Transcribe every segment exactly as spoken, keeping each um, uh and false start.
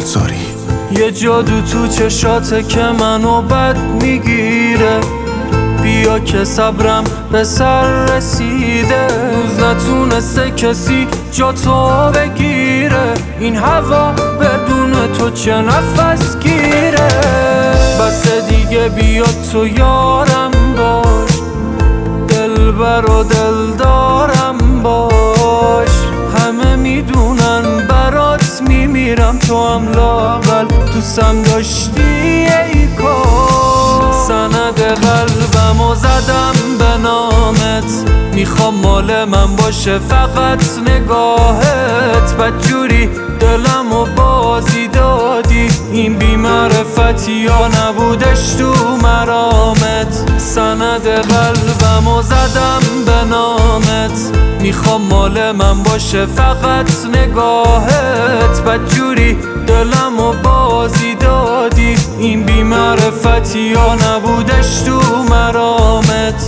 گلزاری. یه جادو تو چشاته که منو بد میگیره، بیا که صبرم به سر رسیده. روز نتونسته کسی جا تو بگیره، این هوا بدون تو چه نفس گیره. بس دیگه بیا تو یارم باش، دلبر و دلدارم باش. همه میدونن برات میمیرم، تو هم لااقل دوستم داشتی ای کاش. سند قلبمو زدم به نامت، میخوام مال من باشه فقط نگاهت. بدجوری دلمو بازی دادی، این بی‌معرفتی ها نبودش تو مرامت. سند قلبمو زدم به نامت، میخوام مال من باشه فقط نگاهت. بدجوری دلمو بازی دادی، این بی‌معرفتی ها نبودش تو مرامت.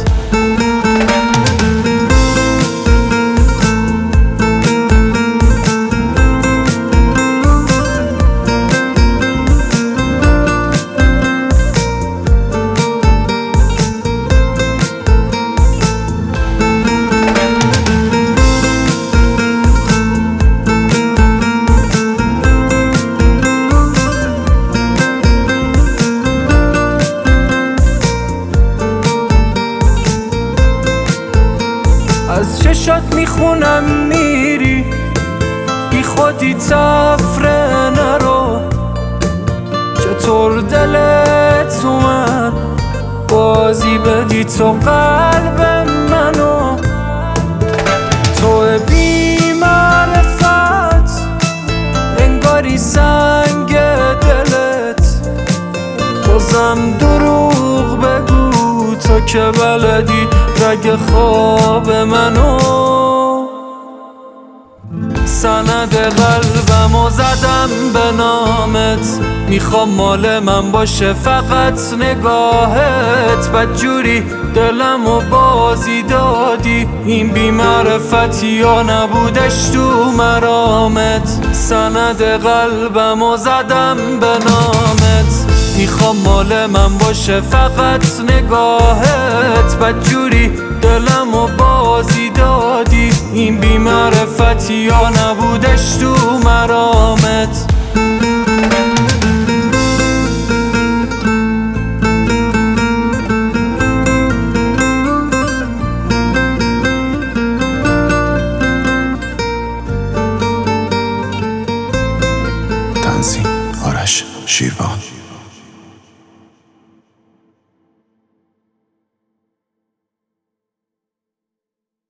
از چشات میخونم میری، بی خودی تفره نرو. چطور دلت اومد بازی بدی تو قلب منو؟ تو بی معرفت انگاری سنگ دلت، بازم دروغ بگو تو که بلدی رگ خواب منو. سند قلبمو زدم به نامت، میخوام مال من باشه فقط نگاهت. بدجوری دلمو بازی دادی، این بی‌معرفتی ها نبودش تو مرامت. سند قلبمو زدم به نامت، میخوام مال من باشه فقط نگاهت. بدجوری دلمو بازی دادی، این بی‌معرفتی ها نبودش تو مرامت. تنظیم آرش شیروان.